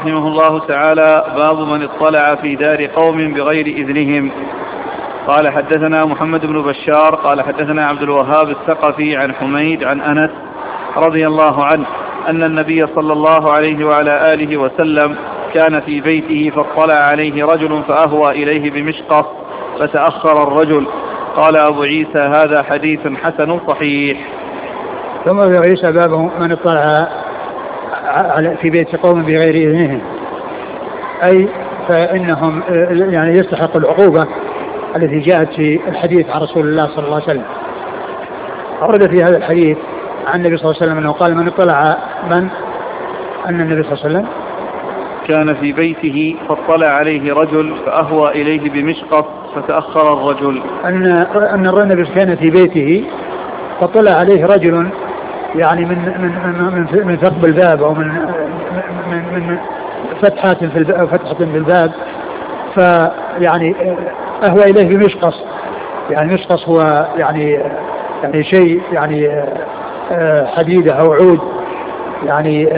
رحمه الله تعالى: باب من اطلع في دار قوم بغير إذنهم. قال: حدثنا محمد بن بشار قال حدثنا عبد الوهاب الثقفي عن حميد عن أنس رضي الله عنه أن النبي صلى الله عليه وعلى آله وسلم كان في بيته فاطلع عليه رجل فأهوى إليه بمشقة فتأخر الرجل. قال أبو عيسى: هذا حديث حسن صحيح. ثم أبو عيسى: باب من اطلع في بيت قوم بغير إذنهم، أي فإنهم يعني يستحق العقوبة التي جاءت في الحديث عن رسول الله صلى الله عليه وسلم. أورد في هذا الحديث عن النبي صلى الله عليه وسلم أنه قال: من اطلع أن النبي صلى الله عليه وسلم كان في بيته فاطلع عليه رجل فأهوى إليه بمشقط فتأخر الرجل. أن النبي كان في بيته فطلع عليه رجل يعني من ثقب الباب أو من فتحة في الباب، فيعني أهوى إليه بمشقص. يعني مشقص هو يعني شيء يعني حديدة أو عود، يعني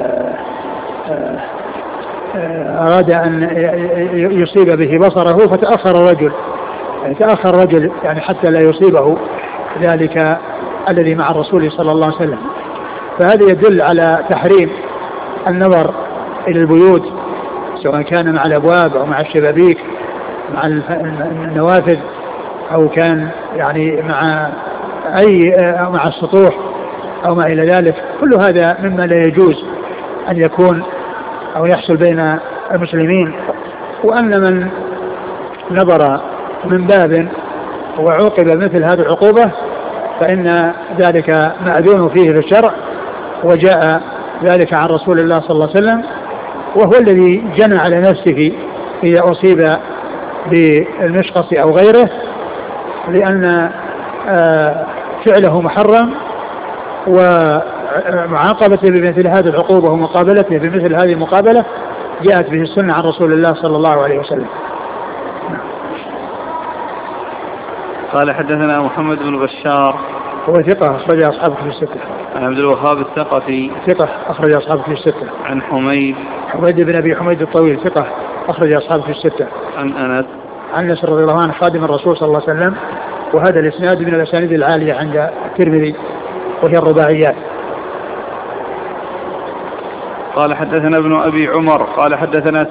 أراد أن يصيب به بصره فتأخر الرجل، يعني تأخر الرجل يعني حتى لا يصيبه ذلك الذي مع الرسول صلى الله عليه وسلم. فهذا يدل على تحريم النظر إلى البيوت، سواء كان مع الأبواب أو مع الشبابيك مع النوافذ، أو كان يعني مع السطوح أو ما إلى ذلك. كل هذا مما لا يجوز أن يكون أو يحصل بين المسلمين. وأن من نظر من باب وعوقب مثل هذه العقوبة فإن ذلك مأذون فيه في الشرع، وجاء ذلك عن رسول الله صلى الله عليه وسلم، وهو الذي جنى على نفسه إذا أصيب بالمشقص أو غيره، لأن فعله محرم، ومعاقبته بمثل هذه العقوبة ومقابلته بمثل هذه المقابلة جاءت به السنة عن رسول الله صلى الله عليه وسلم. قال: حدثنا محمد بن بشار هو ثقة أخرج أصحابه في الستة. عن عبد الوهاب الثقفي ثقة أخرج أصحابه في الستة. عن حميد بن أبي حميد الطويل ثقة أخرج أصحابه في الستة. عن أنس رضي الله عنه خادم الرسول صلى الله عليه وسلم. وهذا الإسناد من الأسانيد العالية عند الترمذي وهي الرباعيات. قال: حدثنا ابن أبي عمر قال حدثنا